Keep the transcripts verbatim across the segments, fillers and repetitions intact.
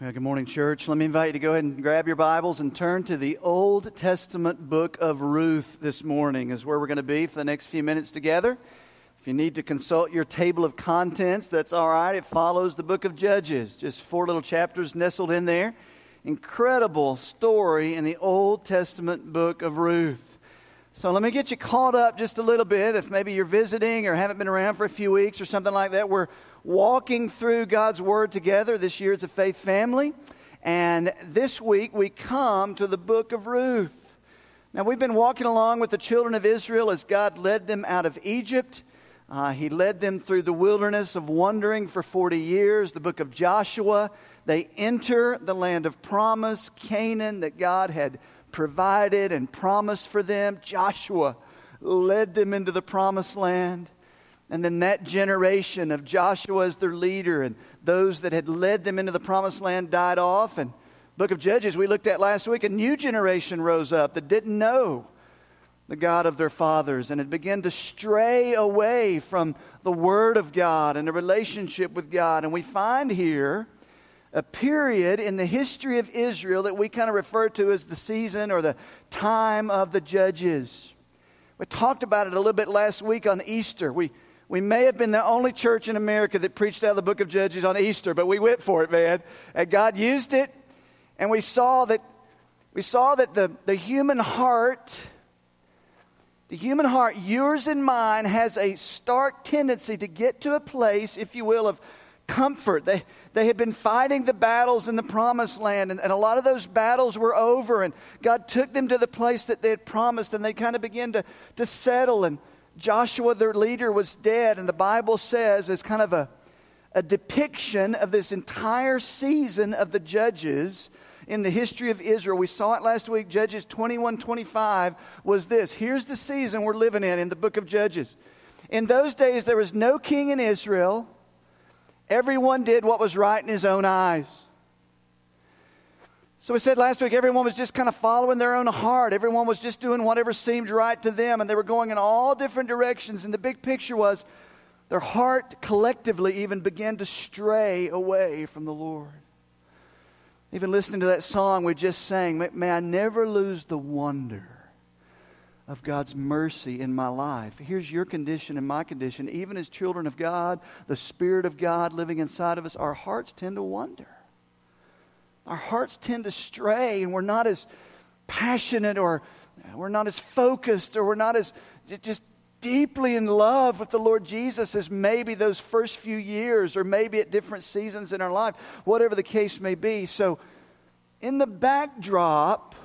Well, good morning, church. Let me invite you to go ahead and grab your Bibles and turn to the Old Testament book of Ruth this morning, is where we're going to be for the next few minutes together. If you need to consult your table of contents, that's all right. It follows the book of Judges, just four little chapters nestled in there. Incredible story in the Old Testament book of Ruth. So let me get you caught up just a little bit. If maybe you're visiting or haven't been around for a few weeks or something like that, we're walking through God's Word together this year as a faith family. And this week we come to the book of Ruth. Now we've been walking along with the children of Israel as God led them out of Egypt. Uh, he led them through the wilderness of wandering for forty years. The book of Joshua, they enter the land of promise, Canaan, that God had provided and promised for them. Joshua led them into the promised land. And then that generation of Joshua as their leader and those that had led them into the promised land died off. And book of Judges we looked at last week, a new generation rose up that didn't know the God of their fathers and had begun to stray away from the Word of God and a relationship with God. And we find here a period in the history of Israel that we kind of refer to as the season or the time of the Judges. We talked about it a little bit last week on Easter. We We may have been the only church in America that preached out of the book of Judges on Easter, but we went for it, man. And God used it, and we saw that we saw that the, the human heart, the human heart, yours and mine, has a stark tendency to get to a place, if you will, of comfort. They they had been fighting the battles in the promised land, and, and a lot of those battles were over, and God took them to the place that they had promised, and they kind of began to, to settle. And Joshua, their leader, was dead, and the Bible says, as kind of a, a depiction of this entire season of the Judges in the history of Israel. We saw it last week. Judges twenty-one twenty-five was this. Here's the season we're living in in the book of Judges. In those days, there was no king in Israel. Everyone did what was right in his own eyes. So we said last week, everyone was just kind of following their own heart. Everyone was just doing whatever seemed right to them. And they were going in all different directions. And the big picture was their heart collectively even began to stray away from the Lord. Even listening to that song we just sang, may, may I never lose the wonder of God's mercy in my life. Here's your condition and my condition. Even as children of God, the Spirit of God living inside of us, our hearts tend to wander. Our hearts tend to stray, and we're not as passionate, or we're not as focused, or we're not as just deeply in love with the Lord Jesus as maybe those first few years, or maybe at different seasons in our life, whatever the case may be. So in the backdrop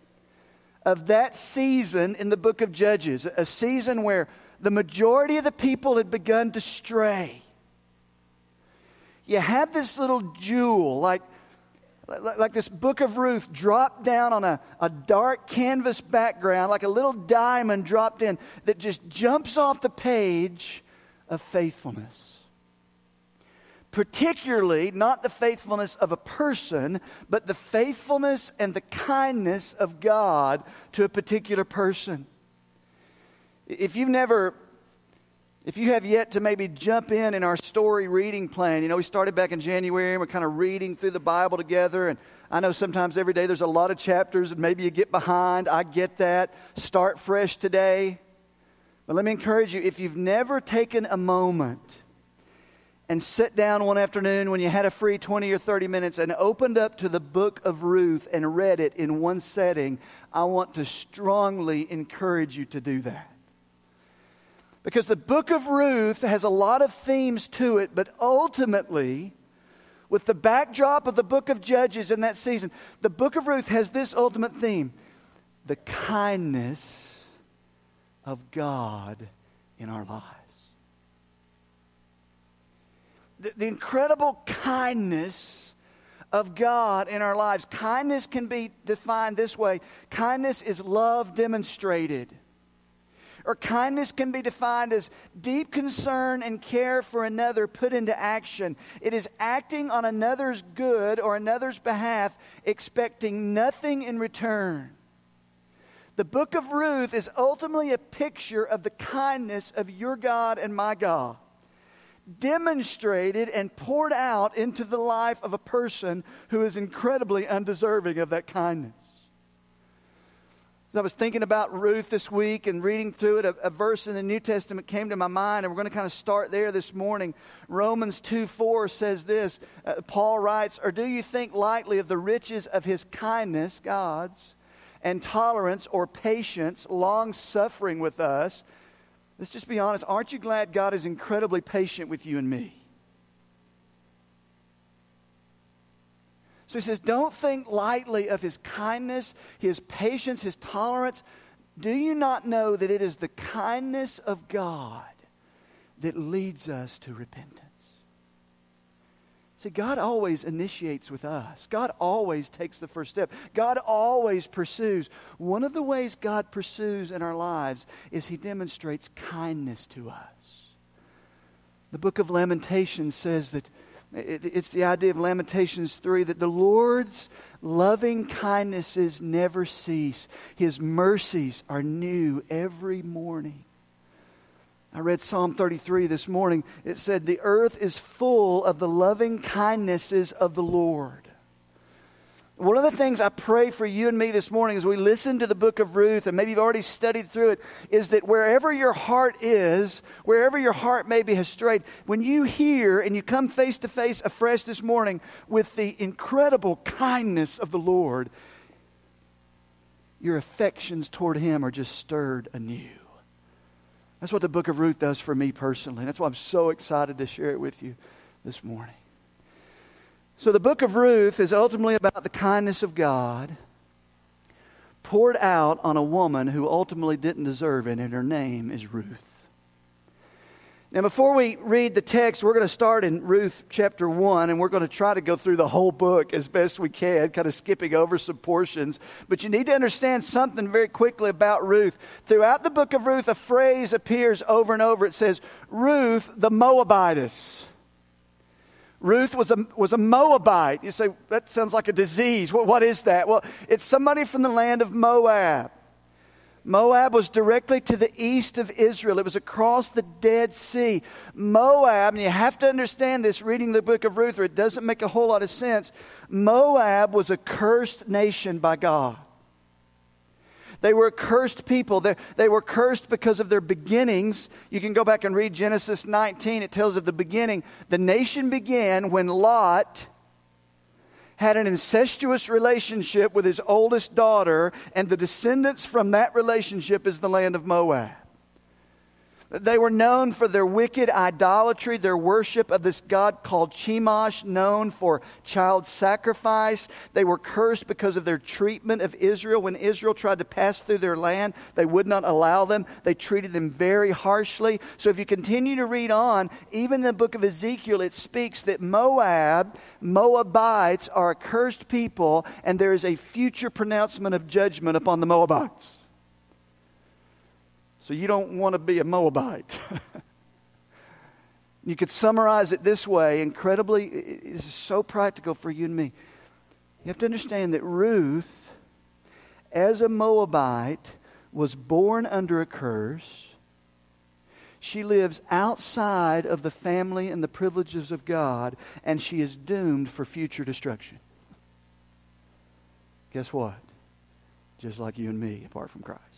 of that season in the book of Judges, a season where the majority of the people had begun to stray, you have this little jewel, like Like this book of Ruth dropped down on a, a dark canvas background, like a little diamond dropped in that just jumps off the page of faithfulness. Particularly, not the faithfulness of a person, but the faithfulness and the kindness of God to a particular person. If you've never... If you have yet to maybe jump in in our story reading plan, you know, we started back in January and we're kind of reading through the Bible together. And I know sometimes every day there's a lot of chapters and maybe you get behind. I get that. Start fresh today. But let me encourage you, if you've never taken a moment and sit down one afternoon when you had a free twenty or thirty minutes and opened up to the book of Ruth and read it in one setting, I want to strongly encourage you to do that. Because the book of Ruth has a lot of themes to it, but ultimately, with the backdrop of the book of Judges in that season, the book of Ruth has this ultimate theme: the kindness of God in our lives. The, the incredible kindness of God in our lives. Kindness can be defined this way: kindness is love demonstrated. Or kindness can be defined as deep concern and care for another put into action. It is acting on another's good or another's behalf, expecting nothing in return. The book of Ruth is ultimately a picture of the kindness of your God and my God. demonstrated and poured out into the life of a person who is incredibly undeserving of that kindness. As I was thinking about Ruth this week and reading through it, a, a verse in the New Testament came to my mind, and we're going to kind of start there this morning. Romans two four says this, uh, Paul writes, "Or do you think lightly of the riches of his kindness," God's, "and tolerance or patience, long-suffering with us?" Let's just be honest, aren't you glad God is incredibly patient with you and me? So he says, don't think lightly of his kindness, his patience, his tolerance. Do you not know that it is the kindness of God that leads us to repentance? See, God always initiates with us. God always takes the first step. God always pursues. One of the ways God pursues in our lives is He demonstrates kindness to us. The book of Lamentations says that it's the idea of Lamentations three, that the Lord's loving kindnesses never cease. His mercies are new every morning. I read Psalm thirty-three this morning. It said, the earth is full of the loving kindnesses of the Lord. One of the things I pray for you and me this morning as we listen to the book of Ruth, and maybe you've already studied through it, is that wherever your heart is, wherever your heart maybe has strayed, when you hear and you come face to face afresh this morning with the incredible kindness of the Lord, your affections toward Him are just stirred anew. That's what the book of Ruth does for me personally. That's why I'm so excited to share it with you this morning. So the book of Ruth is ultimately about the kindness of God poured out on a woman who ultimately didn't deserve it, and her name is Ruth. Now, before we read the text, we're going to start in Ruth chapter one, and we're going to try to go through the whole book as best we can, kind of skipping over some portions. But you need to understand something very quickly about Ruth. Throughout the book of Ruth, a phrase appears over and over. It says, Ruth the Moabitess. Ruth was a, was a Moabite. You say, that sounds like a disease. What, what is that? Well, it's somebody from the land of Moab. Moab was directly to the east of Israel. It was across the Dead Sea. Moab, and you have to understand this reading the book of Ruth, or it doesn't make a whole lot of sense. Moab was a cursed nation by God. They were a cursed people. They, they were cursed because of their beginnings. You can go back and read Genesis nineteen. It tells of the beginning. The nation began when Lot had an incestuous relationship with his oldest daughter, and the descendants from that relationship is the land of Moab. They were known for their wicked idolatry, their worship of this god called Chemosh, known for child sacrifice. They were cursed because of their treatment of Israel. When Israel tried to pass through their land, they would not allow them. They treated them very harshly. So if you continue to read on, even in the book of Ezekiel, it speaks that Moab, Moabites are a cursed people, and there is a future pronouncement of judgment upon the Moabites. So you don't want to be a Moabite. You could summarize it this way, incredibly, it's so practical for you and me. You have to understand that Ruth, as a Moabite, was born under a curse. She lives outside of the family and the privileges of God, and she is doomed for future destruction. Guess what? Just like you and me, apart from Christ.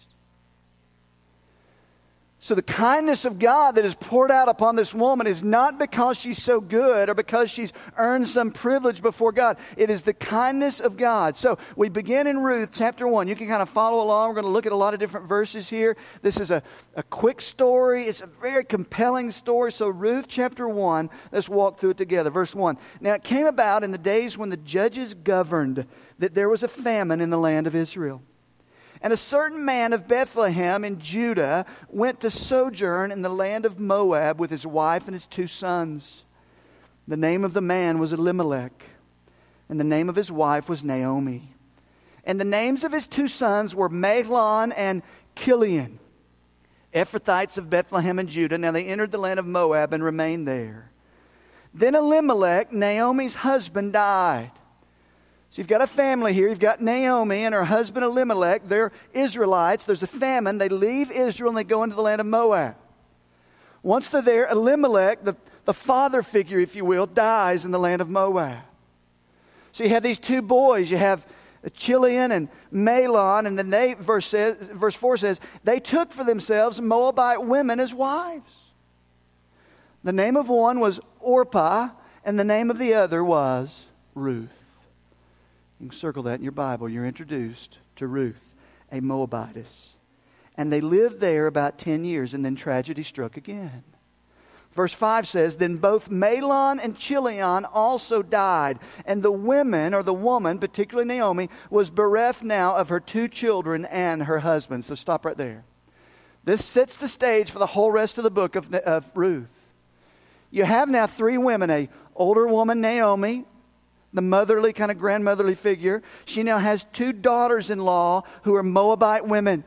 So the kindness of God that is poured out upon this woman is not because she's so good or because she's earned some privilege before God. It is the kindness of God. So we begin in Ruth chapter one. You can kind of follow along. We're going to look at a lot of different verses here. This is a, a quick story. It's a very compelling story. So Ruth chapter one, let's walk through it together. Verse one. Now it came about in the days when the judges governed that there was a famine in the land of Israel. And a certain man of Bethlehem in Judah went to sojourn in the land of Moab with his wife and his two sons. The name of the man was Elimelech, and the name of his wife was Naomi. And the names of his two sons were Mahlon and Chilion, Ephrathites of Bethlehem and Judah. Now they entered the land of Moab and remained there. Then Elimelech, Naomi's husband, died. So you've got a family here. You've got Naomi and her husband Elimelech. They're Israelites. There's a famine. They leave Israel and they go into the land of Moab. Once they're there, Elimelech, the, the father figure, if you will, dies in the land of Moab. So you have these two boys. You have Chilion and Mahlon, and then they, verse, says, verse four says, they took for themselves Moabite women as wives. The name of one was Orpah, and the name of the other was Ruth. You can circle that in your Bible. You're introduced to Ruth, a Moabitess. And they lived there about ten years, and then tragedy struck again. Verse five says, then both Mahlon and Chilion also died, and the women, or the woman, particularly Naomi, was bereft now of her two children and her husband. So stop right there. This sets the stage for the whole rest of the book of, of Ruth. You have now three women, a older woman, Naomi, the motherly, kind of grandmotherly figure. She now has two daughters-in-law who are Moabite women.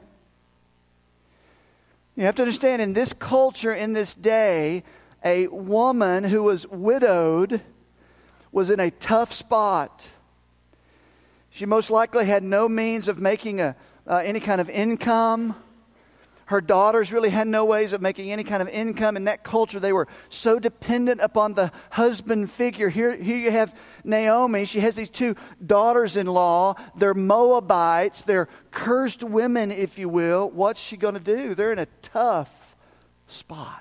You have to understand, in this culture, in this day, a woman who was widowed was in a tough spot. She most likely had no means of making a, uh, any kind of income. Her daughters really had no ways of making any kind of income. In that culture, they were so dependent upon the husband figure. Here, here you have Naomi. She has these two daughters-in-law. They're Moabites. They're cursed women, if you will. What's she going to do? They're in a tough spot.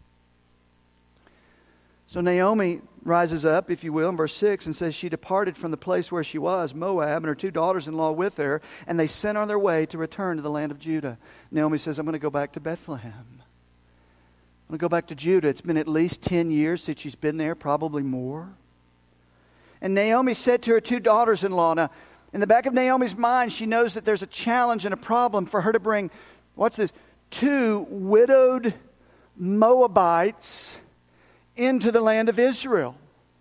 So Naomi rises up, if you will, in verse six, and says she departed from the place where she was, Moab, and her two daughters-in-law with her, and they sent on their way to return to the land of Judah. Naomi says, I'm going to go back to Bethlehem. I'm going to go back to Judah. It's been at least ten years since she's been there, probably more. And Naomi said to her two daughters-in-law, now, in the back of Naomi's mind, she knows that there's a challenge and a problem for her to bring, what's this, two widowed Moabites into the land of Israel.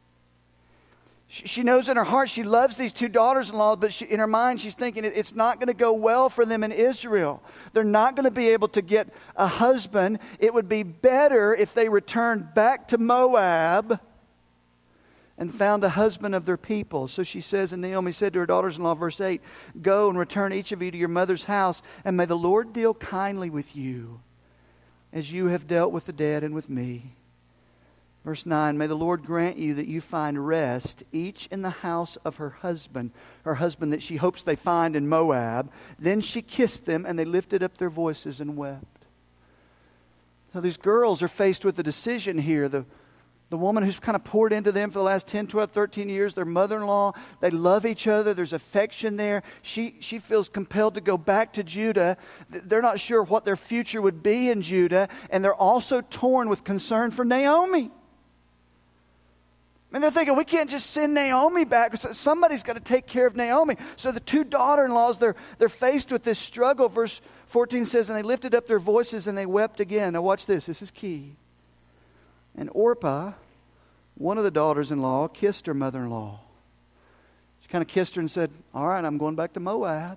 She knows in her heart she loves these two daughters-in-law, but she, in her mind she's thinking it's not going to go well for them in Israel. They're not going to be able to get a husband. It would be better if they returned back to Moab and found a husband of their people. So she says, and Naomi said to her daughters-in-law, verse eight, go and return each of you to your mother's house, and may the Lord deal kindly with you as you have dealt with the dead and with me. Verse nine, may the Lord grant you that you find rest, each in the house of her husband, her husband that she hopes they find in Moab. Then she kissed them, and they lifted up their voices and wept. So these girls are faced with a decision here. The, the woman who's kind of poured into them for the last ten, twelve, thirteen years, their mother-in-law, they love each other. There's affection there. She, she feels compelled to go back to Judah. They're not sure what their future would be in Judah, and they're also torn with concern for Naomi. And they're thinking, we can't just send Naomi back. Somebody's got to take care of Naomi. So the two daughter-in-laws, they're, they're faced with this struggle. Verse fourteen says, and they lifted up their voices and they wept again. Now watch this. This is key. And Orpah, one of the daughters-in-law, kissed her mother-in-law. She kind of kissed her and said, all right, I'm going back to Moab.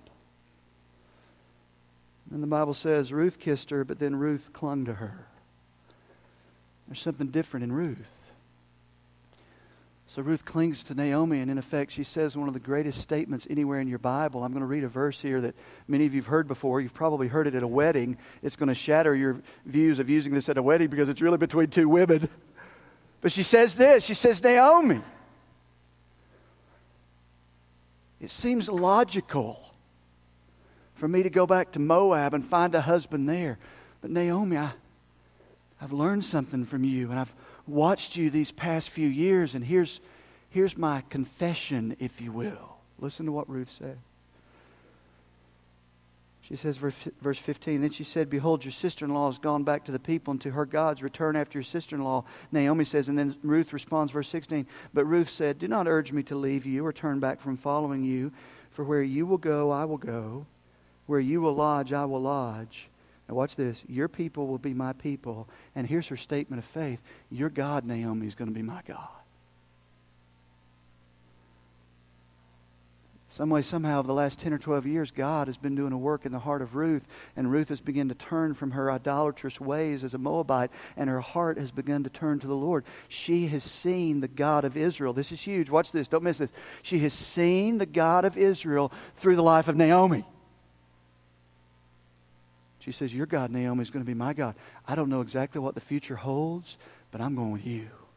And the Bible says Ruth kissed her, but then Ruth clung to her. There's something different in Ruth. So Ruth clings to Naomi, and in effect, she says one of the greatest statements anywhere in your Bible. I'm going to read a verse here that many of you have heard before. You've probably heard it at a wedding. It's going to shatter your views of using this at a wedding because it's really between two women. But she says this. She says, Naomi, it seems logical for me to go back to Moab and find a husband there. But Naomi, I, I've learned something from you, and I've watched you these past few years, and here's, here's my confession, if you will. Listen to what Ruth said. She says, verse fifteen, then she said, behold, your sister-in-law has gone back to the people and to her gods. Return after your sister-in-law. Naomi says, and then Ruth responds, verse sixteen, but Ruth said, do not urge me to leave you or turn back from following you, for where you will go, I will go. Where you will lodge, I will lodge. Now watch this. Your people will be my people. And here's her statement of faith. Your God, Naomi, is going to be my God. Some way, somehow, over the last ten or twelve years, God has been doing a work in the heart of Ruth. And Ruth has begun to turn from her idolatrous ways as a Moabite. And her heart has begun to turn to the Lord. She has seen the God of Israel. This is huge. Watch this. Don't miss this. She has seen the God of Israel through the life of Naomi. She says, your God, Naomi, is going to be my God. I don't know exactly what the future holds, but I'm going with you.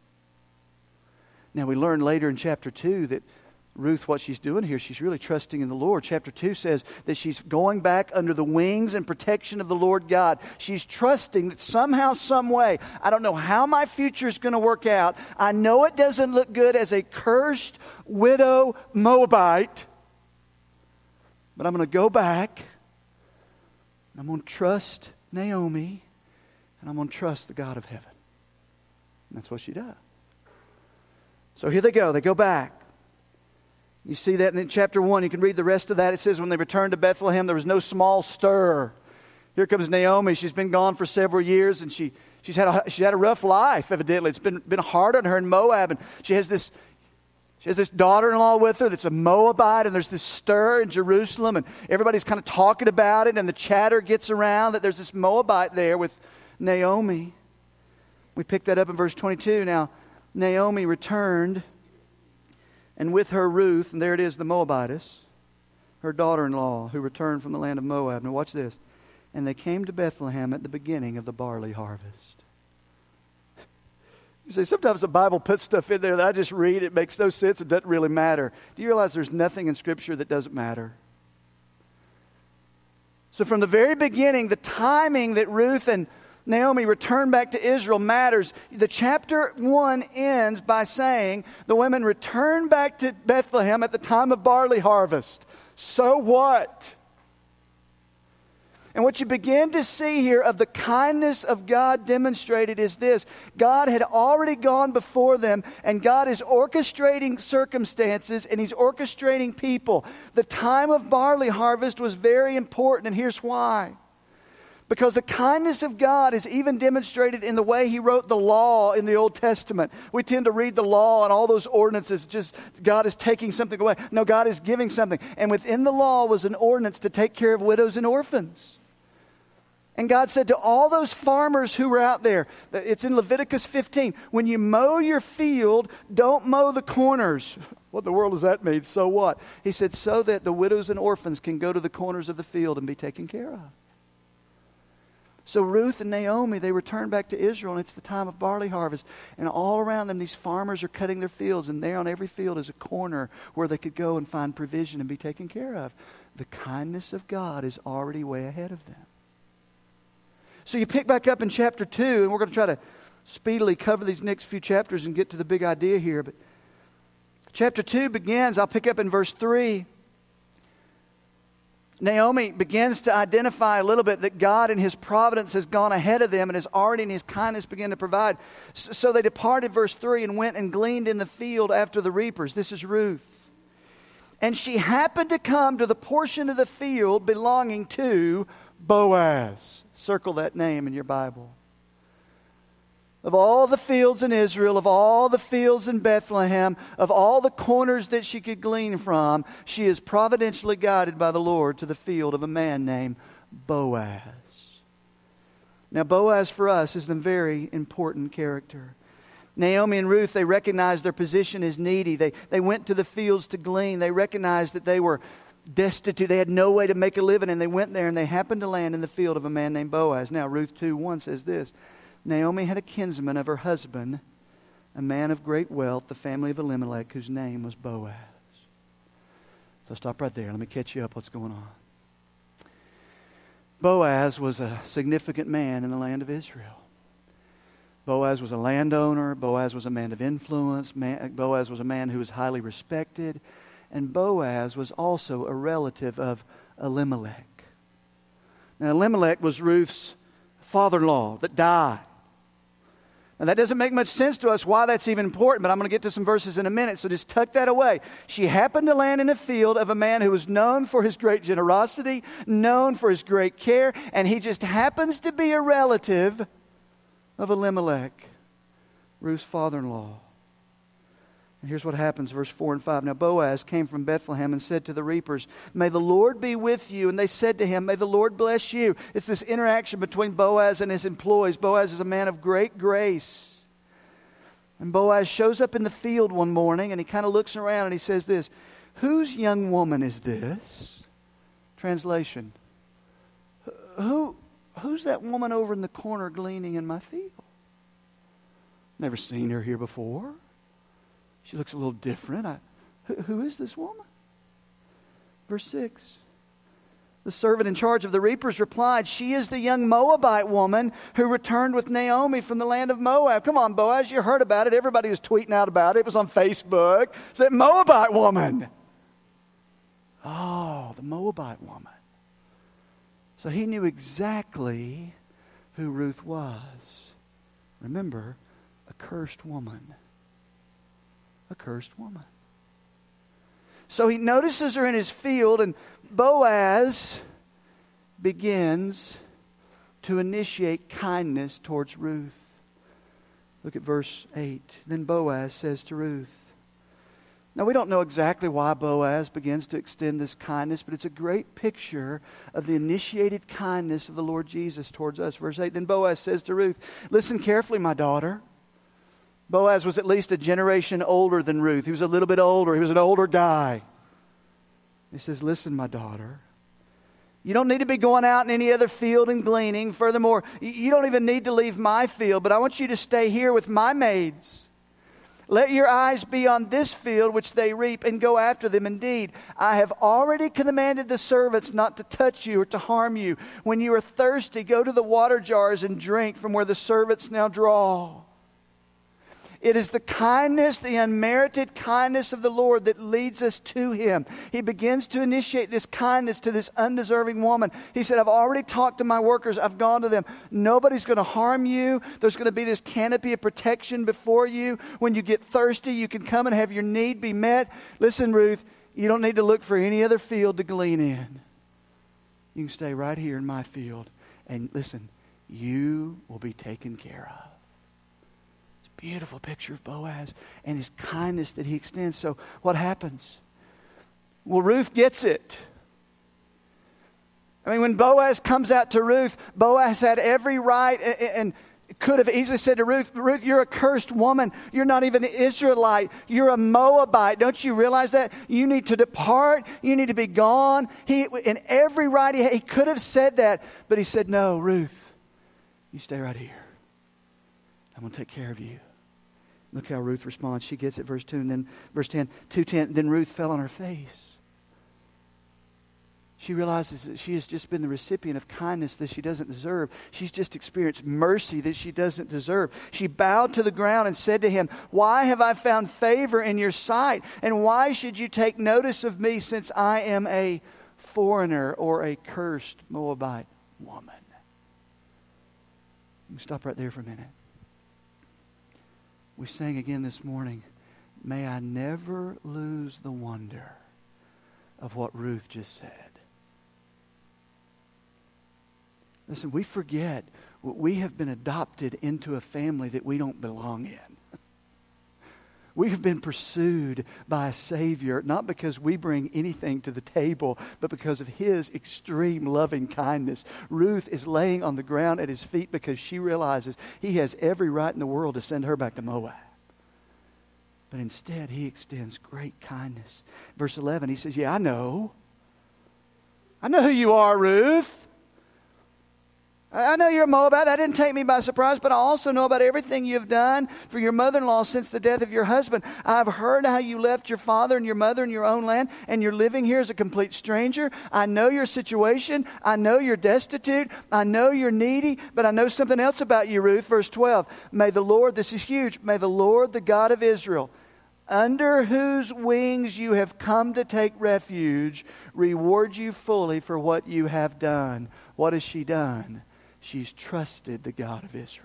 Now we learn later in chapter two that Ruth, what she's doing here, she's really trusting in the Lord. Chapter two says that she's going back under the wings and protection of the Lord God. She's trusting that somehow, some way, I don't know how my future is going to work out. I know it doesn't look good as a cursed widow Moabite. But I'm going to go back. And I'm going to trust Naomi. And I'm going to trust the God of heaven. And that's what she does. So here they go. They go back. You see that in chapter one. You can read the rest of that. It says when they returned to Bethlehem, there was no small stir. Here comes Naomi. She's been gone for several years, and she, she's, had a, she's had a rough life, evidently. It's been, been hard on her in Moab. And she has this, she has this daughter-in-law with her that's a Moabite, and there's this stir in Jerusalem, and everybody's kind of talking about it, and the chatter gets around that there's this Moabite there with Naomi. We pick that up in verse twenty-two. Now, Naomi returned, and with her Ruth, and there it is, the Moabitess, her daughter-in-law, who returned from the land of Moab. Now watch this. And they came to Bethlehem at the beginning of the barley harvest. You see, sometimes the Bible puts stuff in there that I just read. It makes no sense. It doesn't really matter. Do you realize there's nothing in Scripture that doesn't matter? So from the very beginning, the timing that Ruth and Naomi returned back to Israel matters. The chapter one ends by saying the women returned back to Bethlehem at the time of barley harvest. So what? And what you begin to see here of the kindness of God demonstrated is this. God had already gone before them, and God is orchestrating circumstances, and He's orchestrating people. The time of barley harvest was very important, and here's why. Because the kindness of God is even demonstrated in the way He wrote the law in the Old Testament. We tend to read the law and all those ordinances, just God is taking something away. No, God is giving something. And within the law was an ordinance to take care of widows and orphans. And God said to all those farmers who were out there, it's in Leviticus fifteen, when you mow your field, don't mow the corners. What in the world does that mean? So what? He said, so that the widows and orphans can go to the corners of the field and be taken care of. So Ruth and Naomi, they returned back to Israel, and it's the time of barley harvest. And all around them, these farmers are cutting their fields, and there on every field is a corner where they could go and find provision and be taken care of. The kindness of God is already way ahead of them. So you pick back up in chapter two, and we're going to try to speedily cover these next few chapters and get to the big idea here. But chapter two begins, I'll pick up in verse three. Naomi begins to identify a little bit that God in His providence has gone ahead of them and has already in His kindness begun to provide. So they departed, verse three, and went and gleaned in the field after the reapers. This is Ruth. And she happened to come to the portion of the field belonging to Boaz. Circle that name in your Bible. Of all the fields in Israel, of all the fields in Bethlehem, of all the corners that she could glean from, she is providentially guided by the Lord to the field of a man named Boaz. Now, Boaz for us is a very important character. Naomi and Ruth, they recognized their position as needy. They, they went to the fields to glean. They recognized that they were destitute. They had no way to make a living, and they went there, and they happened to land in the field of a man named Boaz. Now, Ruth two one says this, Naomi had a kinsman of her husband, a man of great wealth, the family of Elimelech, whose name was Boaz. So stop right there. Let me catch you up what's going on. Boaz was a significant man in the land of Israel. Boaz was a landowner. Boaz was a man of influence. Boaz was a man who was highly respected. And Boaz was also a relative of Elimelech. Now, Elimelech was Ruth's father-in-law that died. Now, that doesn't make much sense to us why that's even important, but I'm going to get to some verses in a minute, so just tuck that away. She happened to land in a field of a man who was known for his great generosity, known for his great care, and he just happens to be a relative of Elimelech, Ruth's father-in-law. And here's what happens, verse four and five. Now Boaz came from Bethlehem and said to the reapers, "May the Lord be with you." And they said to him, "May the Lord bless you." It's this interaction between Boaz and his employees. Boaz is a man of great grace. And Boaz shows up in the field one morning and he kind of looks around and he says this, "Whose young woman is this?" Translation, Who, who's that woman over in the corner gleaning in my field? Never seen her here before. She looks a little different. I, who, who is this woman? Verse six. The servant in charge of the reapers replied, she is the young Moabite woman who returned with Naomi from the land of Moab. Come on, Boaz, you heard about it. Everybody was tweeting out about it. It was on Facebook. It's that Moabite woman. Oh, the Moabite woman. So he knew exactly who Ruth was. Remember, a cursed woman. A cursed woman. So he notices her in his field, and Boaz begins to initiate kindness towards Ruth. Look at verse eight. Then Boaz says to Ruth. Now, we don't know exactly why Boaz begins to extend this kindness, but it's a great picture of the initiated kindness of the Lord Jesus towards us. Verse eight, then Boaz says to Ruth, listen carefully, my daughter. Boaz was at least a generation older than Ruth. He was a little bit older. He was an older guy. He says, listen, my daughter. You don't need to be going out in any other field and gleaning. Furthermore, you don't even need to leave my field, but I want you to stay here with my maids. Let your eyes be on this field which they reap and go after them. Indeed, I have already commanded the servants not to touch you or to harm you. When you are thirsty, go to the water jars and drink from where the servants now draw. It is the kindness, the unmerited kindness of the Lord that leads us to Him. He begins to initiate this kindness to this undeserving woman. He said, I've already talked to my workers. I've gone to them. Nobody's going to harm you. There's going to be this canopy of protection before you. When you get thirsty, you can come and have your need be met. Listen, Ruth, you don't need to look for any other field to glean in. You can stay right here in my field. And listen, you will be taken care of. Beautiful picture of Boaz and his kindness that he extends. So what happens? Well, Ruth gets it. I mean, when Boaz comes out to Ruth, Boaz had every right and could have easily said to Ruth, Ruth, you're a cursed woman. You're not even an Israelite. You're a Moabite. Don't you realize that? You need to depart. You need to be gone. He, in every right, he, he could have said that. But he said, no, Ruth, you stay right here. I'm going to take care of you. Look how Ruth responds. She gets it, verse two, and then verse ten, two ten, then Ruth fell on her face. She realizes that she has just been the recipient of kindness that she doesn't deserve. She's just experienced mercy that she doesn't deserve. She bowed to the ground and said to him, why have I found favor in your sight? And why should you take notice of me since I am a foreigner or a cursed Moabite woman? You can stop right there for a minute. We sang again this morning, may I never lose the wonder of what Ruth just said. Listen, we forget we have been adopted into a family that we don't belong in. We have been pursued by a Savior, not because we bring anything to the table, but because of His extreme loving kindness. Ruth is laying on the ground at His feet because she realizes He has every right in the world to send her back to Moab. But instead, He extends great kindness. Verse eleven, He says, yeah, I know. I know who you are, Ruth. I know you're a Moabite. That didn't take me by surprise, but I also know about everything you've done for your mother-in-law since the death of your husband. I've heard how you left your father and your mother in your own land, and you're living here as a complete stranger. I know your situation. I know you're destitute. I know you're needy, but I know something else about you, Ruth. Verse twelve, may the Lord, this is huge, may the Lord, the God of Israel, under whose wings you have come to take refuge, reward you fully for what you have done. What has she done? She's trusted the God of Israel.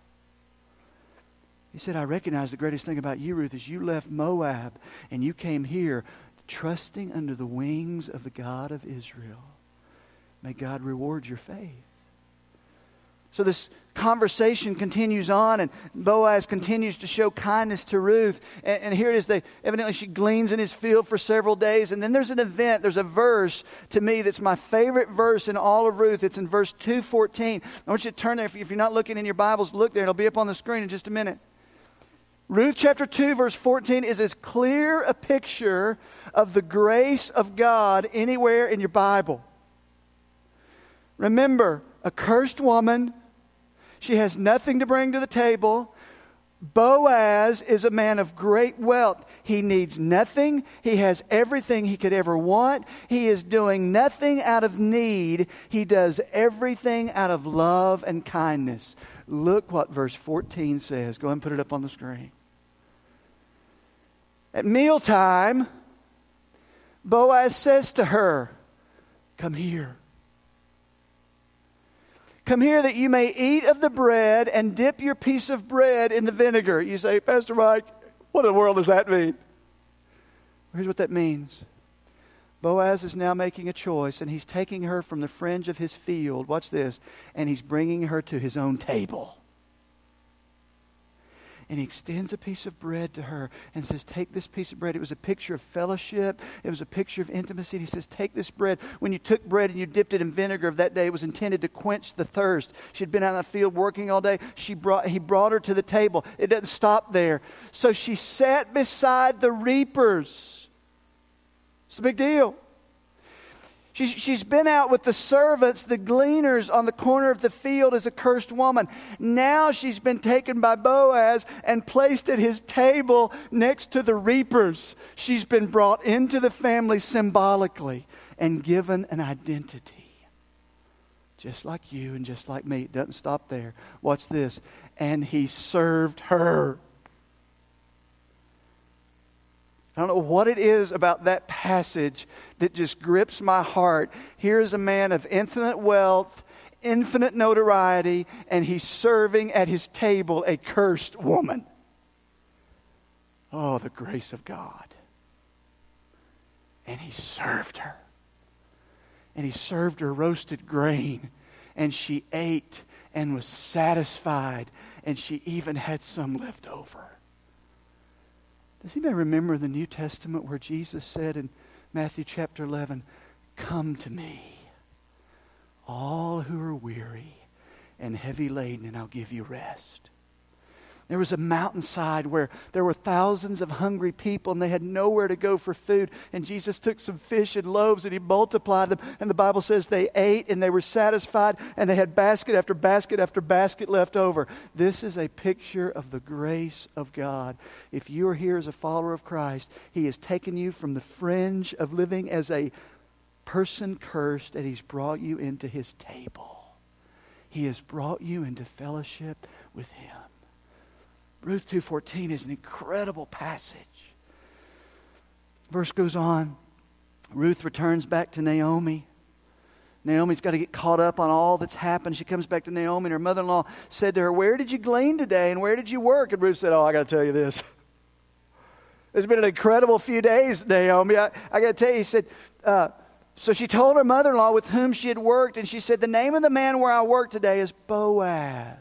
He said, I recognize the greatest thing about you, Ruth, is you left Moab and you came here trusting under the wings of the God of Israel. May God reward your faith. So this conversation continues on, and Boaz continues to show kindness to Ruth. And, and here it is. They, evidently she gleans in his field for several days. And then there's an event. There's a verse to me that's my favorite verse in all of Ruth. It's in verse two fourteen. I want you to turn there. If, if you're not looking in your Bibles, look there. It'll be up on the screen in just a minute. Ruth chapter two verse fourteen is as clear a picture of the grace of God anywhere in your Bible. Remember, a cursed woman. She has nothing to bring to the table. Boaz is a man of great wealth. He needs nothing. He has everything he could ever want. He is doing nothing out of need. He does everything out of love and kindness. Look what verse fourteen says. Go ahead and put it up on the screen. At mealtime, Boaz says to her, "Come here. Come here that you may eat of the bread and dip your piece of bread in the vinegar." You say, "Pastor Mike, what in the world does that mean?" Here's what that means. Boaz is now making a choice, and he's taking her from the fringe of his field. Watch this. And he's bringing her to his own table. And he extends a piece of bread to her and says, "Take this piece of bread." It was a picture of fellowship. It was a picture of intimacy. And he says, "Take this bread." When you took bread and you dipped it in vinegar of that day, it was intended to quench the thirst. She'd been out in the field working all day. She brought, he brought her to the table. It doesn't stop there. So she sat beside the reapers. It's a big deal. She's, she's been out with the servants, the gleaners on the corner of the field as a cursed woman. Now she's been taken by Boaz and placed at his table next to the reapers. She's been brought into the family symbolically and given an identity. Just like you and just like me. It doesn't stop there. Watch this. And he served her. I don't know what it is about that passage that just grips my heart. Here's a man of infinite wealth, infinite notoriety, and he's serving at his table a cursed woman. Oh, the grace of God. And he served her. And he served her roasted grain. And she ate and was satisfied. And she even had some left over. Does anybody remember the New Testament where Jesus said in Matthew chapter eleven, "Come to me, all who are weary and heavy laden, and I'll give you rest"? There was a mountainside where there were thousands of hungry people and they had nowhere to go for food. And Jesus took some fish and loaves and he multiplied them. And the Bible says they ate and they were satisfied and they had basket after basket after basket left over. This is a picture of the grace of God. If you are here as a follower of Christ, He has taken you from the fringe of living as a person cursed and He's brought you into His table. He has brought you into fellowship with Him. Ruth two fourteen is an incredible passage. Verse goes on. Ruth returns back to Naomi. Naomi's got to get caught up on all that's happened. She comes back to Naomi and her mother-in-law said to her, "Where did you glean today and where did you work?" And Ruth said, "Oh, I got to tell you this. It's been an incredible few days, Naomi. I, I got to tell you," he said, uh, so she told her mother-in-law with whom she had worked, and she said, "The name of the man where I work today is Boaz."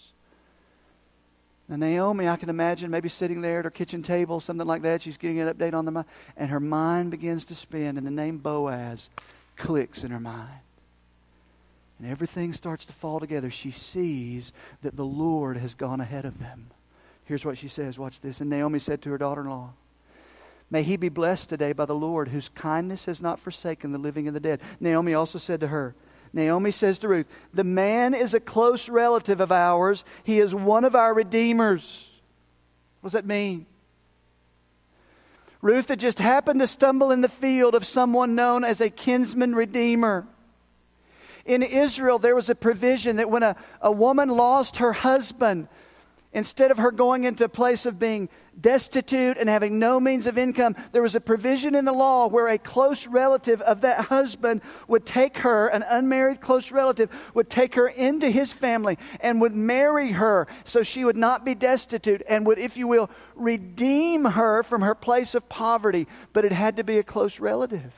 Now Naomi, I can imagine maybe sitting there at her kitchen table, something like that. She's getting an update on the mind. And her mind begins to spin and the name Boaz clicks in her mind. And everything starts to fall together. She sees that the Lord has gone ahead of them. Here's what she says. Watch this. And Naomi said to her daughter-in-law, "May he be blessed today by the Lord, whose kindness has not forsaken the living and the dead." Naomi also said to her, Naomi says to Ruth, "The man is a close relative of ours. He is one of our redeemers." What does that mean? Ruth had just happened to stumble in the field of someone known as a kinsman redeemer. In Israel, there was a provision that when a, a woman lost her husband, instead of her going into a place of being destitute and having no means of income, there was a provision in the law where a close relative of that husband would take her, an unmarried close relative, would take her into his family and would marry her so she would not be destitute and would, if you will, redeem her from her place of poverty. But it had to be a close relative.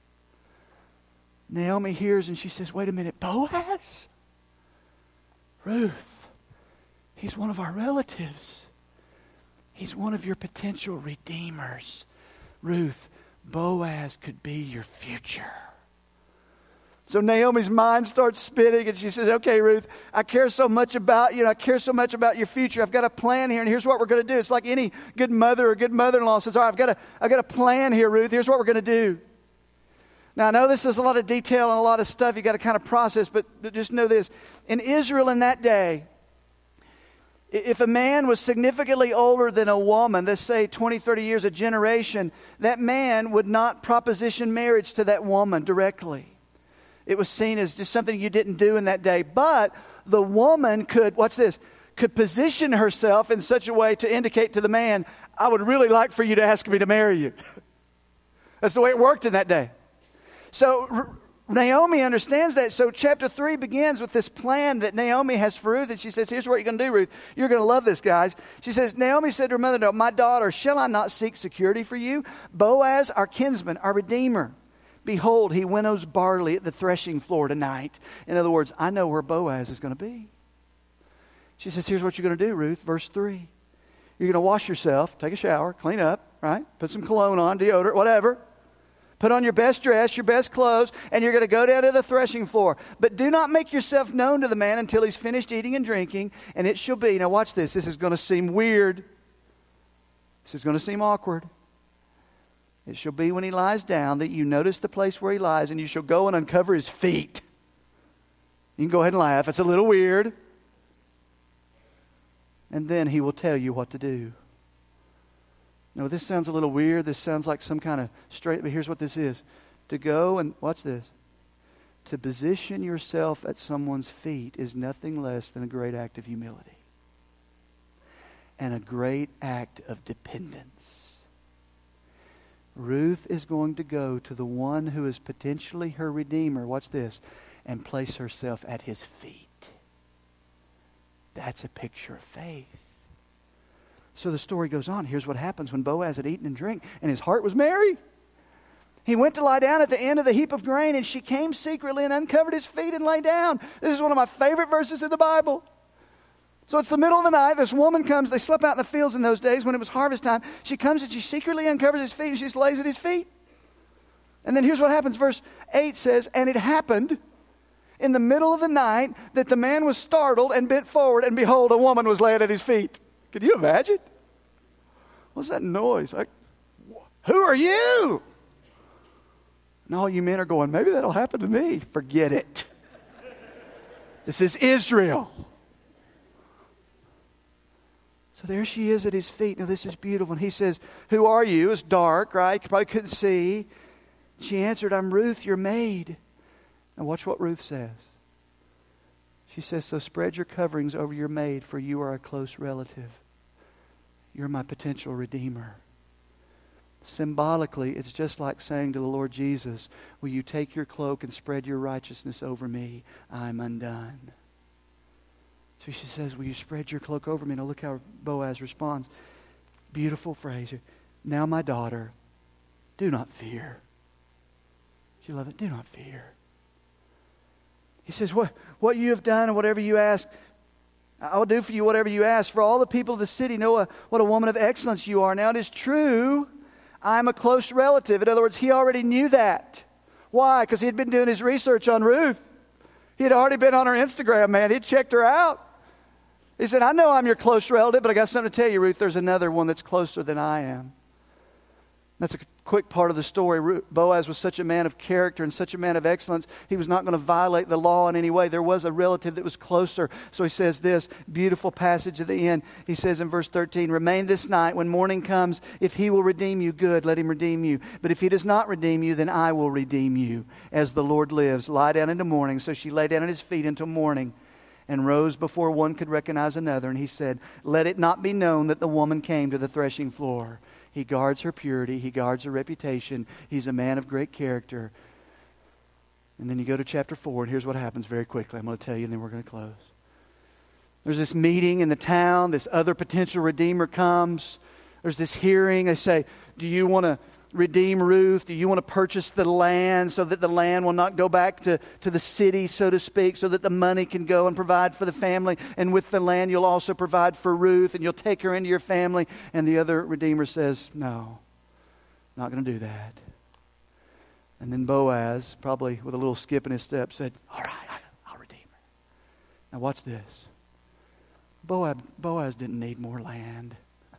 Naomi hears and she says, "Wait a minute, Boaz? Ruth, he's one of our relatives. He's one of your potential redeemers. Ruth, Boaz could be your future." So Naomi's mind starts spinning and she says, "Okay, Ruth, I care so much about you. And I care so much about your future. I've got a plan here, and here's what we're going to do." It's like any good mother or good mother-in-law says, "All right, I've got a, I've got a plan here, Ruth. Here's what we're going to do." Now, I know this is a lot of detail and a lot of stuff you got to kind of process, but, but just know this. In Israel in that day, If a man was significantly older than a woman, let's say twenty, thirty years, a generation, that man would not proposition marriage to that woman directly. It was seen as just something you didn't do in that day. But the woman could, what's this, could position herself in such a way to indicate to the man, I would really like for you to ask me to marry you. That's the way it worked in that day. So R- Naomi understands that. So chapter three begins with this plan that Naomi has for Ruth. And she says, here's what you're going to do, Ruth. You're going to love this, guys. She says, Naomi said to her mother, no, my daughter, shall I not seek security for you? Boaz, our kinsman, our redeemer. Behold, he winnows barley at the threshing floor tonight. In other words, I know where Boaz is going to be. She says, here's what you're going to do, Ruth. Verse three. You're going to wash yourself, take a shower, clean up, right? Put some cologne on, deodorant, whatever. Put on your best dress, your best clothes, and you're going to go down to the threshing floor. But do not make yourself known to the man until he's finished eating and drinking. And it shall be, now watch this, this is going to seem weird. This is going to seem awkward. It shall be when he lies down that you notice the place where he lies, and you shall go and uncover his feet. You can go ahead and laugh. It's a little weird. And then he will tell you what to do. No, this sounds a little weird. This sounds like some kind of straight, but here's what this is. To go and, watch this. To position yourself at someone's feet is nothing less than a great act of humility. And a great act of dependence. Ruth is going to go to the one who is potentially her redeemer, watch this, and place herself at his feet. That's a picture of faith. So the story goes on. Here's what happens when Boaz had eaten and drank, and his heart was merry. He went to lie down at the end of the heap of grain, and she came secretly and uncovered his feet and lay down. This is one of my favorite verses in the Bible. So it's the middle of the night. This woman comes. They slept out in the fields in those days when it was harvest time. She comes and she secretly uncovers his feet, and she just lays at his feet. And then here's what happens. Verse eight says, and it happened in the middle of the night that the man was startled and bent forward, and behold, a woman was laid at his feet. Can you imagine? What's that noise? Like, who are you? And all you men are going, maybe that'll happen to me. Forget it. This is Israel. So there she is at his feet. Now this is beautiful. And he says, who are you? It's dark, right? You probably couldn't see. She answered, I'm Ruth, your maid. Now watch what Ruth says. She says, so spread your coverings over your maid, for you are a close relative. You're my potential redeemer. Symbolically, it's just like saying to the Lord Jesus, will you take your cloak and spread your righteousness over me? I'm undone. So she says, will you spread your cloak over me? Now look how Boaz responds. Beautiful phrase here. Now my daughter, do not fear. Do you love it? Do not fear. He says, what, what you have done and whatever you ask, I will do for you whatever you ask. For all the people of the city know a, what a woman of excellence you are. Now it is true, I'm a close relative. In other words, he already knew that. Why? Because he had been doing his research on Ruth. He had already been on her Instagram, man. He'd checked her out. He said, I know I'm your close relative, but I got something to tell you, Ruth. There's another one that's closer than I am. That's a quick part of the story. Boaz was such a man of character and such a man of excellence. He was not going to violate the law in any way. There was a relative that was closer. So he says this beautiful passage at the end. He says in verse thirteen, remain this night. When morning comes, if he will redeem you, good, let him redeem you. But if he does not redeem you, then I will redeem you. As the Lord lives, lie down into morning. So she lay down at his feet until morning and rose before one could recognize another. And he said, let it not be known that the woman came to the threshing floor. He guards her purity. He guards her reputation. He's a man of great character. And then you go to chapter four, and here's what happens very quickly. I'm going to tell you, and then we're going to close. There's this meeting in the town. This other potential redeemer comes. There's this hearing. They say, do you want to redeem Ruth? Do you want to purchase the land so that the land will not go back to, to the city, so to speak, so that the money can go and provide for the family? And with the land, you'll also provide for Ruth, and you'll take her into your family. And the other redeemer says, no, not going to do that. And then Boaz, probably with a little skip in his step, said, all right, I'll redeem her. Now watch this. Boaz, Boaz didn't need more land.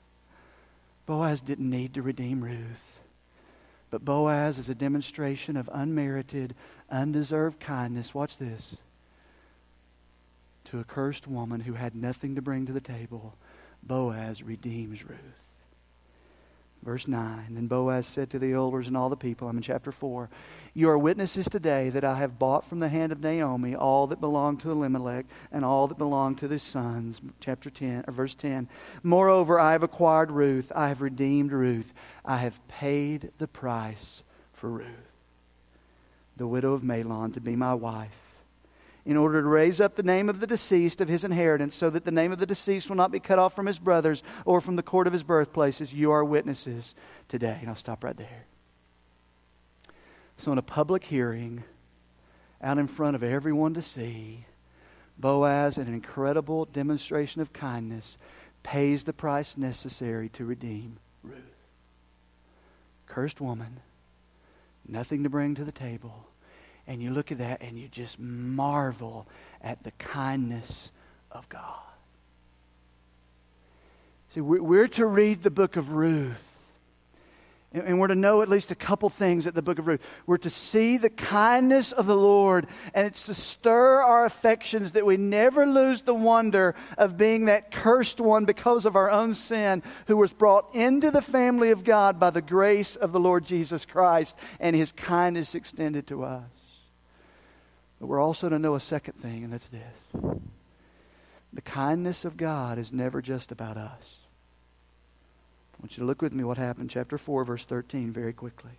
Boaz didn't need to redeem Ruth. But Boaz is a demonstration of unmerited, undeserved kindness. Watch this. to a cursed woman who had nothing to bring to the table, Boaz redeems Ruth. Verse nine, then Boaz said to the elders and all the people, I'm in chapter four, you are witnesses today that I have bought from the hand of Naomi all that belonged to Elimelech and all that belonged to his sons. Chapter ten, or verse ten, moreover, I have acquired Ruth, I have redeemed Ruth, I have paid the price for Ruth, the widow of Mahlon, to be my wife, in order to raise up the name of the deceased of his inheritance, so that the name of the deceased will not be cut off from his brothers or from the court of his birthplaces. You are witnesses today. And I'll stop right there. So in a public hearing, out in front of everyone to see, Boaz, in an incredible demonstration of kindness, pays the price necessary to redeem Ruth. Cursed woman, nothing to bring to the table. And you look at that and you just marvel at the kindness of God. See, we're to read the book of Ruth. And we're to know at least a couple things at the book of Ruth. We're to see the kindness of the Lord. And it's to stir our affections that we never lose the wonder of being that cursed one because of our own sin, who was brought into the family of God by the grace of the Lord Jesus Christ and His kindness extended to us. But we're also to know a second thing, and that's this. The kindness of God is never just about us. I want you to look with me what happened, chapter four, verse thirteen, very quickly.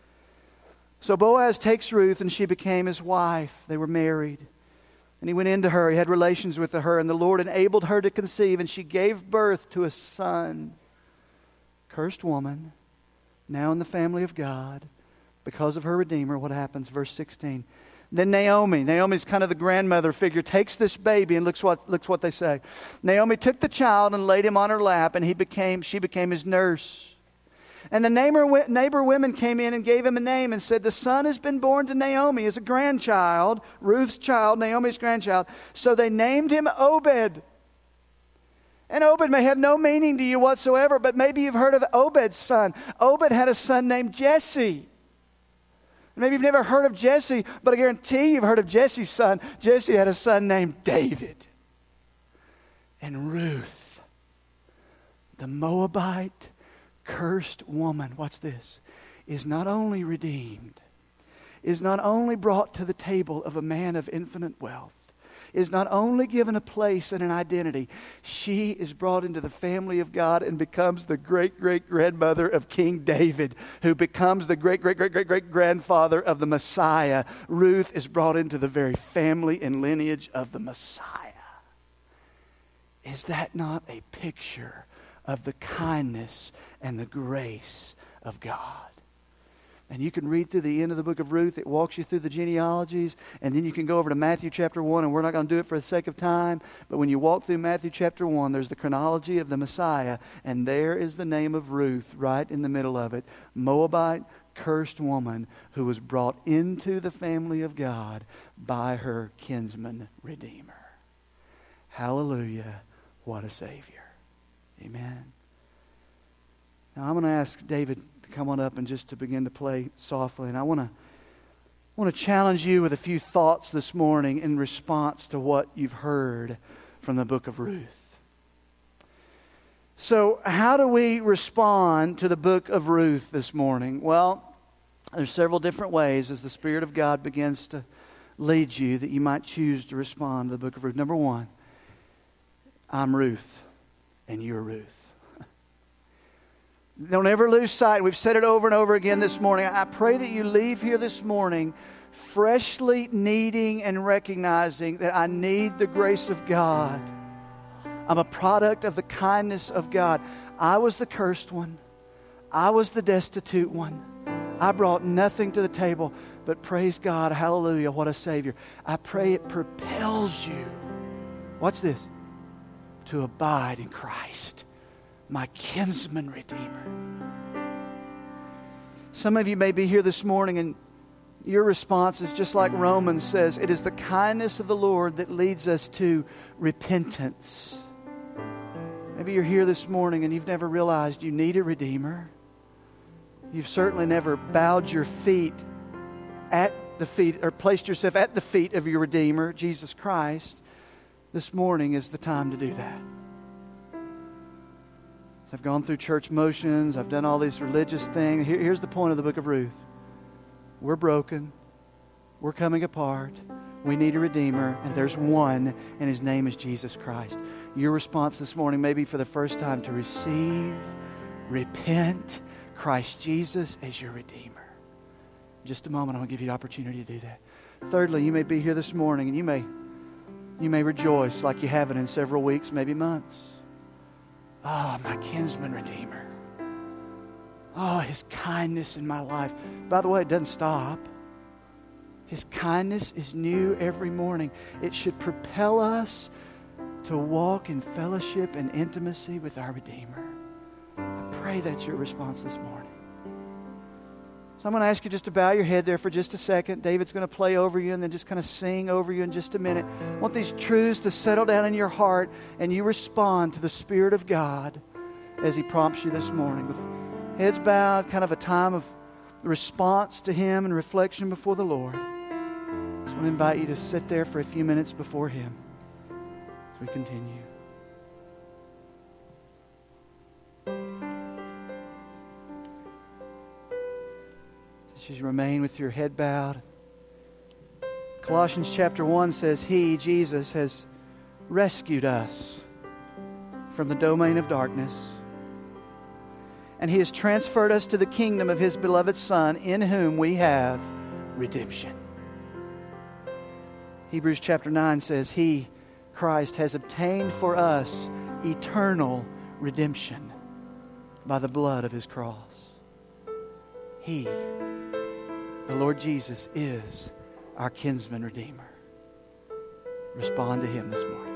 So Boaz takes Ruth, and she became his wife. They were married. And he went into her. He had relations with her, and the Lord enabled her to conceive, and she gave birth to a son. Cursed woman, now in the family of God, because of her Redeemer. What happens? Verse sixteen. Then Naomi, Naomi's kind of the grandmother figure, takes this baby, and looks what looks what they say. Naomi took the child and laid him on her lap, and he became she became his nurse. And the neighbor, neighbor women came in and gave him a name and said, the son has been born to Naomi as a grandchild, Ruth's child, Naomi's grandchild. So they named him Obed. And Obed may have no meaning to you whatsoever, but maybe you've heard of Obed's son. Obed had a son named Jesse. Maybe you've never heard of Jesse, but I guarantee you've heard of Jesse's son. Jesse had a son named David. And Ruth, the Moabite cursed woman, watch this, is not only redeemed, is not only brought to the table of a man of infinite wealth, is not only given a place and an identity, she is brought into the family of God and becomes the great-great-grandmother of King David, who becomes the great-great-great-great-grandfather of the Messiah. Ruth is brought into the very family and lineage of the Messiah. Is that not a picture of the kindness and the grace of God? And you can read through the end of the book of Ruth. It walks you through the genealogies. And then you can go over to Matthew chapter one. And we're not going to do it for the sake of time. But when you walk through Matthew chapter one, there's the chronology of the Messiah. And there is the name of Ruth right in the middle of it. Moabite, cursed woman who was brought into the family of God by her kinsman Redeemer. Hallelujah. What a Savior. Amen. Now I'm going to ask David come on up and just to begin to play softly. And I want to want to challenge you with a few thoughts this morning in response to what you've heard from the book of Ruth. So how do we respond to the book of Ruth this morning? Well, there's several different ways as the Spirit of God begins to lead you that you might choose to respond to the book of Ruth. Number one, I'm Ruth and you're Ruth. Don't ever lose sight. We've said it over and over again this morning. I pray that you leave here this morning freshly needing and recognizing that I need the grace of God. I'm a product of the kindness of God. I was the cursed one. I was the destitute one. I brought nothing to the table, but praise God, hallelujah, what a Savior. I pray it propels you. What's this? To abide in Christ, my kinsman redeemer. Some of you may be here this morning and your response is just like Romans says, it is the kindness of the Lord that leads us to repentance. Maybe you're here this morning and you've never realized you need a redeemer. You've certainly never bowed your feet at the feet or placed yourself at the feet of your Redeemer, Jesus Christ. this morning is the time to do that. I've gone through church motions. I've done all these religious things. Here, here's the point of the book of Ruth. We're broken. We're coming apart. We need a Redeemer, and there's one, and His name is Jesus Christ. Your response this morning may be for the first time to receive, repent, Christ Jesus as your Redeemer. In just a moment, I'm going to give you the opportunity to do that. Thirdly, you may be here this morning, and you may, you may rejoice like you haven't in several weeks, maybe months. Oh, my kinsman Redeemer. Oh, His kindness in my life. By the way, it doesn't stop. His kindness is new every morning. It should propel us to walk in fellowship and intimacy with our Redeemer. I pray that's your response this morning. So I'm going to ask you just to bow your head there for just a second. David's going to play over you and then just kind of sing over you in just a minute. I want these truths to settle down in your heart and you respond to the Spirit of God as He prompts you this morning. With heads bowed, kind of a time of response to Him and reflection before the Lord. I just want to invite you to sit there for a few minutes before Him as we continue. As you remain with your head bowed. Colossians chapter one says, He, Jesus, has rescued us from the domain of darkness. And He has transferred us to the kingdom of His beloved Son, in whom we have redemption. Hebrews chapter nine says, He, Christ, has obtained for us eternal redemption by the blood of His cross. He, the Lord Jesus, is our kinsman Redeemer. Respond to Him this morning.